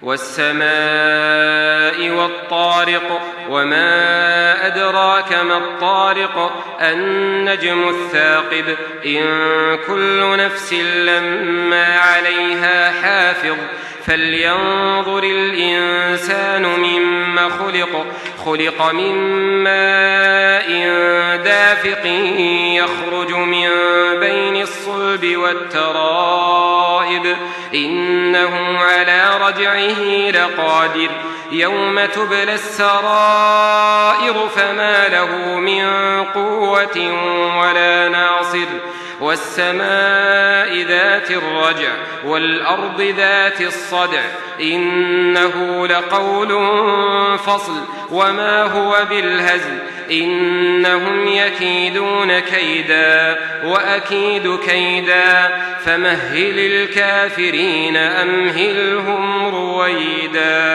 والسماء والطارق وما أدراك ما الطارق النجم الثاقب إن كل نفس لما عليها حافظ فلينظر الإنسان مما خلق من ماء دافق يخرج من بين الصلب والترائب إنه على رجعه لقادر يوم تبلى السرائر فما له من قوة ولا ناصر والسماء ذات الرجع والأرض ذات الصدع إنه لقول فصل وما هو بالهزل إنهم يكيدون كيدا وأكيد كيدا فمهل الكافرين أمهلهم رويدا.